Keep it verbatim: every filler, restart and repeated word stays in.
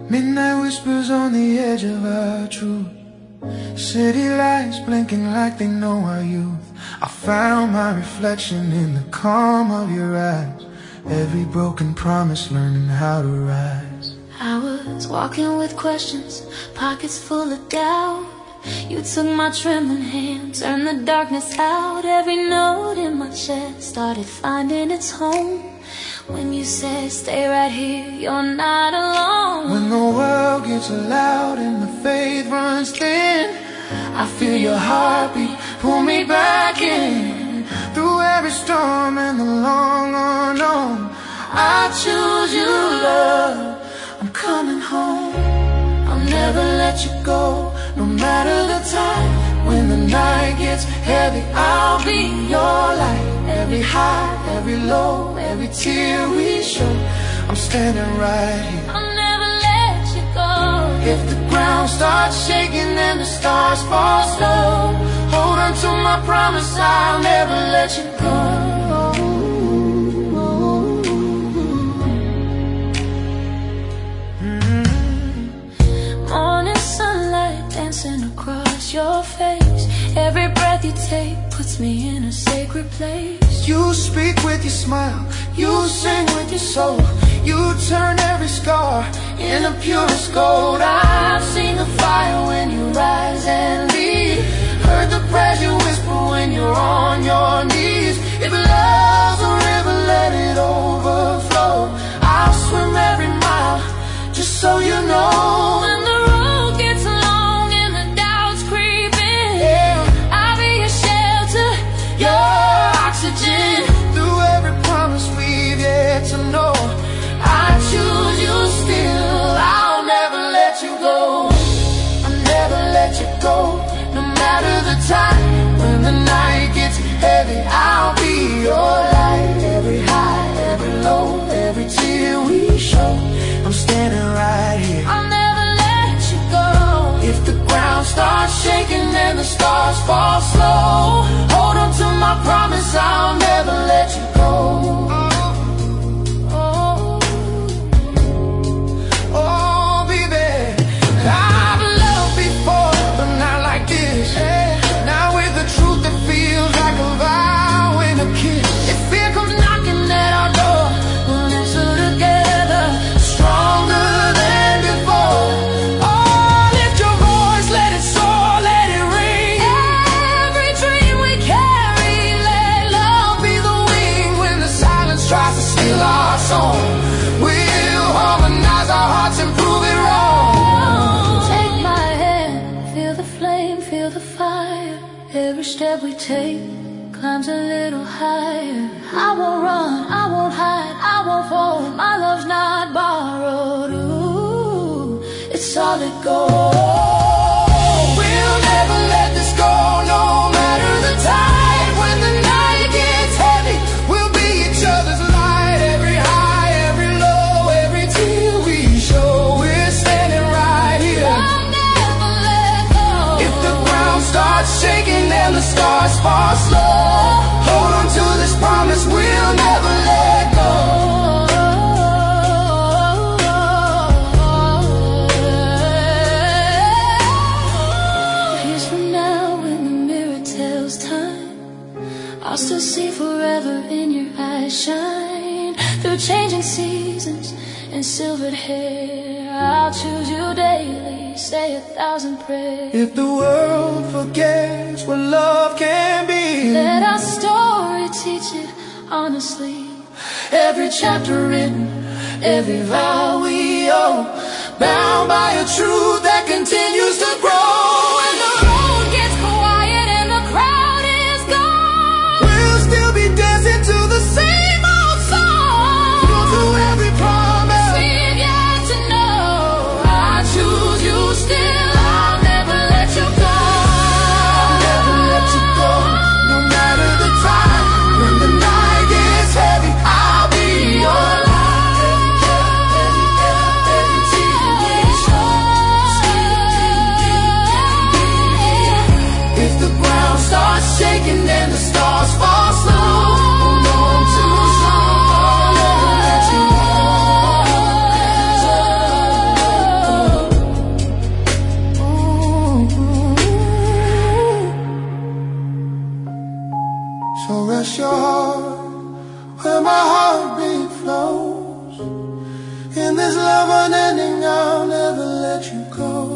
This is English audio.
Midnight whispers on the edge of our truth. City lights blinking like they know our youth. I found my reflection in the calm of your eyes. Every broken promise learning how to rise. I was walking with questions, pockets full of doubt. You took my trembling hand, turned the darkness out. Every note in my chest started finding its home when you said, stay right here, you're not alone. When the world gets loud and the faith runs thin, I feel your heartbeat pull me back in. Through every storm and the long unknown, I choose you, love, I'm coming home. I'll never let you go, no matter the time. When the night gets heavy, I'll be your light. Every high, every low, every tear we show, I'm standing right here. I'll never let you go. If the ground starts shaking and the stars fall slow, hold on to my promise, I'll never let you go. Mm-hmm. Morning sunlight dancing across your face. Every breath you take puts me in a sacred place. You speak with your smile, you sing with your soul. You turn every scar into purest gold. I've seen the fire when you rise and lead, heard the prayers you whisper when you're on your knees. If love's a river, let it overflow. I'll swim every mile, just so you know. When the road gets long and the doubts creep in, yeah, I'll be your shelter, your oxygen. Through every promise we've yet to know, I choose you still, I'll never let you go. I'll never let you go, no matter the time. When the night gets heavy, I'll be your light. Every high, every low, every tear we show, I'm standing right here. I'll never let you go. If the ground starts shaking and the stars fall slow, hold on to my promise, I'll never let you go. We'll harmonize our hearts and prove it wrong. Take my hand, feel the flame, feel the fire. Every step we take climbs a little higher. I won't run, I won't hide, I won't fold. My love's not borrowed, ooh, it's solid gold. We'll never let this go, no matter the tide. When the night gets heavy, we'll be each other's light. Every high, every low, every tear we show, we're standing right here. I'll never let go. If the ground starts shaking and the stars fall slow, hold on to this promise, we'll never let go. Years from now, when the mirror tells time, I'll still see forever in your eyes shine. Through changing seasons and silvered hair, I'll choose you daily, say a thousand prayers. If the world forgets what love can be, let our story teach it honestly. Every chapter written, every vow we owe, bound by a truth that continues to grow. When the road gets quiet and the crowd is gone, we'll still be dancing to the same old song. Through every promise we've yet to know, I choose you still, I'll never let you go. I'll never let you go, no matter the time. When the night gets heavy, I'll be your light. Every, every, every, every tear we show, still In this love unending, I'll never let you go.